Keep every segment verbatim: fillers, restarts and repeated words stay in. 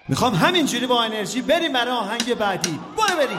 میخوام همینجوری با انرژی بریم برای آهنگ بعدی. برو بریم.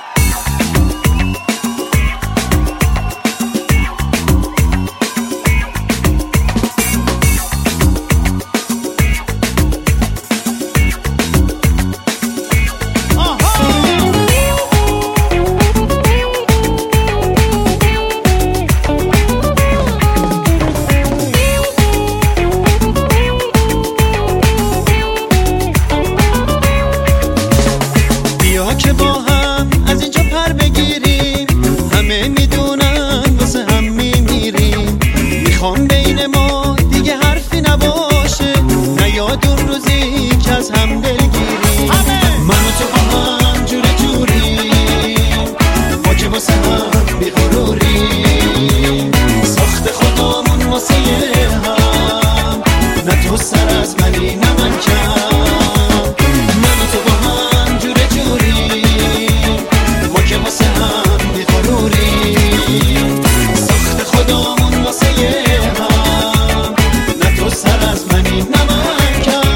که با هم از اینجا پر بگیریم، همه میدونن واسه هم میمیریم. میخوام بین ما دیگه حرفی نباشه، نیاد اون روزی که از هم دلگیریم. من و تو با هم جوره جوریم، ما که واسه هم بیغروریم. ساخت خودمون واسه هم، نه تو سر از منی نه من کم. من و تو با هم جوره جوریم، ما که واسه هم بیغروریم. ساخت خودمون واسه هم، نه تو سر از منی نه من کم.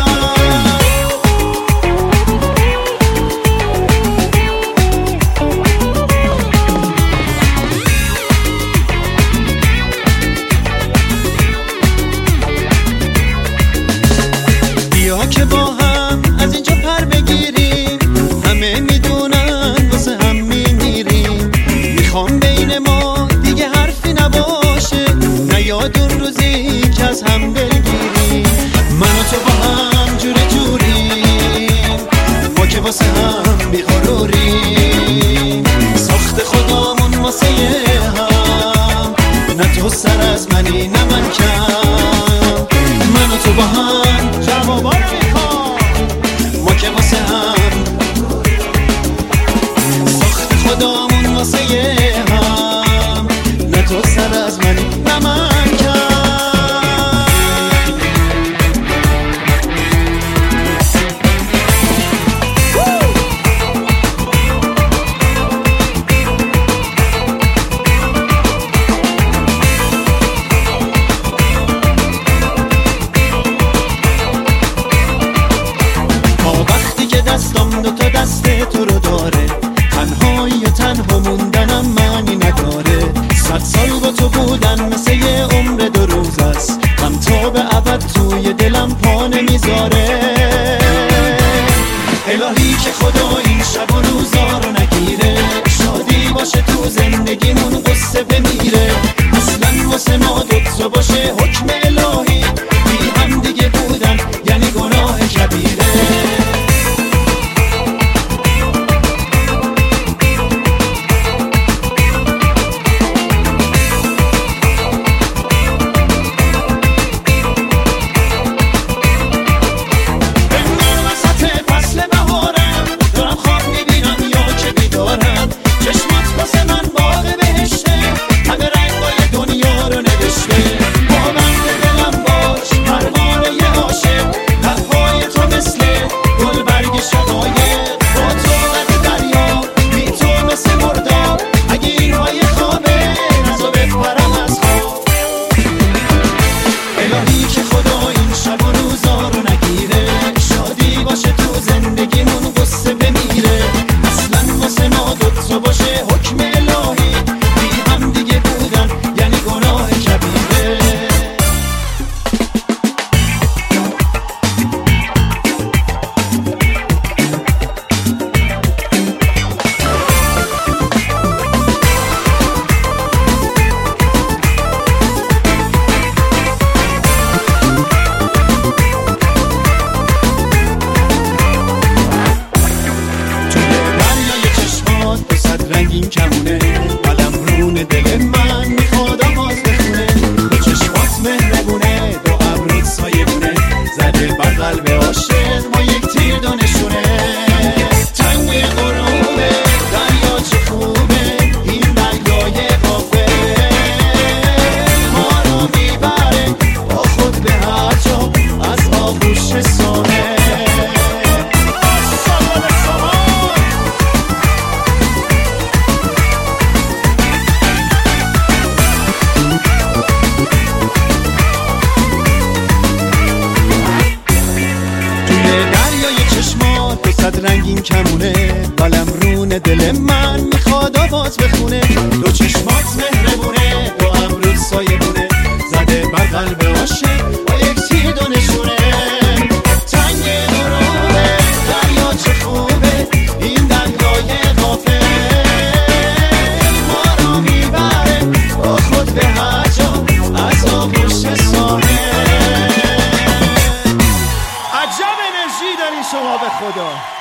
بیا که با هم از اینجا پر بگیریم، همه میدونن واسه هم میمیریم. میخوام بین ما دیگه حرفی نباشه، نیاد اون روزی که از هم دلگیریم. من و تو با هم جوره جوریم، ما که واسه هم بیغروریم. ساخت خودمون واسه هم، نه تو سر از منی نه من کم. من و تو با هم جوابا رو میخوام، ما که واسه هم ساخت خودمون واسه هم، نه تو سر از منی نه من کم. وقتی که دستم دو تا دست تو رو داره، تنهایی و تنها موندنم معنی نداره. صد سال با تو بودن مثل یه عمر دو روز است، هم تا به ابد توی دلم پا نمیذاره. الهی که خدا این شب و روزا رو نگیره، شادی باشه تو زندگیمون قصه بمیره. اصلا واسه ما دوتا باشه حکم الهی، بی هم دیگه بودن یعنی گناه کبیره. با من دریای چشمات دو صد رنگین کمونه، قلمرون دل من میخواد آواز بخونه. دو چشمات مهربونه، دو ابرو سایبونه، زده بر قلب عاشق با یک تیر دو نشونه. تنگ غروبه دریا چه خوبه، این دنگای غافل ما رو میبره با خود به هر جا از آغوش ساحل. عجب انرژی داری شما به خدا.